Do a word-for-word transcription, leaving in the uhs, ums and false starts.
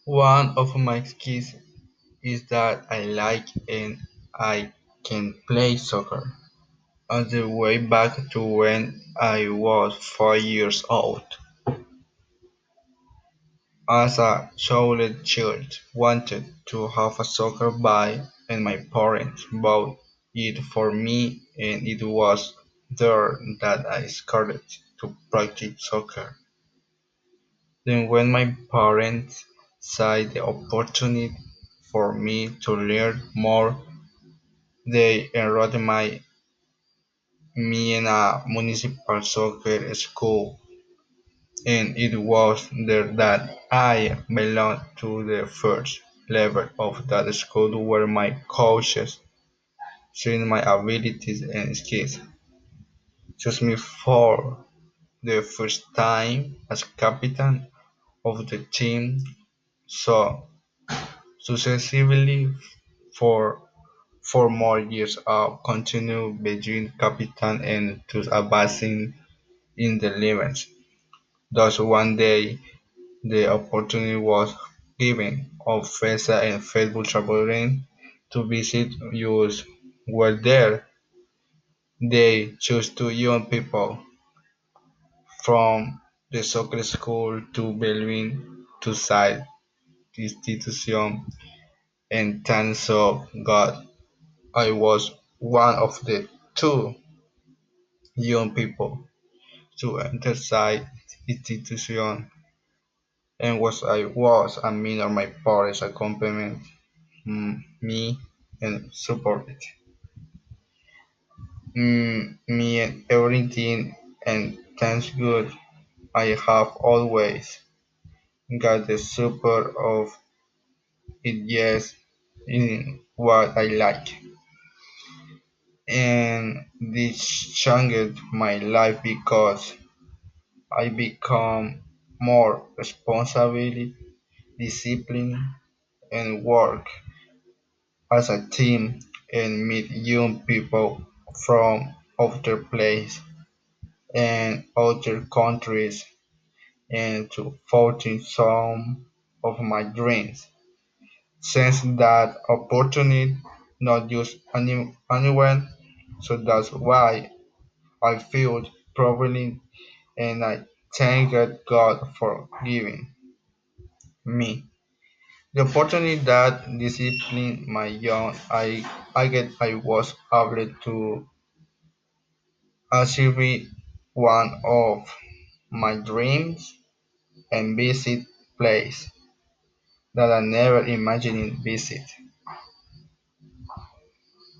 One of my skills is that I like and I can play soccer. On the way back to when I was four years old, as a child child wanted to have a soccer ball and my parents bought it for me and it was there that I started to practice soccer. Then when my parents saw the opportunity for me to learn more, they enrolled my, me in a municipal soccer school, and it was there that I belonged to the first level of that school where my coaches, seeing my abilities and skills, chose me for the first time as captain of the team. So successively for four more years I continued being captain and to advancing in the levels. Thus one day the opportunity was given of Fesa and Facebook traveling to visit us. While there, they chose two young people from the soccer school to belong to side institution, and thanks to God, I was one of the two young people to enter side institution, and was I was a minor my parents accompanied mm, me and supported mm, me and everything, and thanks God I have always got the support of it, yes, in what I like, and this changed my life because I become more responsible, disciplined, and work as a team and meet young people from other places and other countries and to fulfill some of my dreams. Since that opportunity not just any, anyone, so that's why I feel privileged and I thank God for giving me the opportunity that discipline my young I I get I was able to achieve one of my dreams and visit place that I never imagined visit.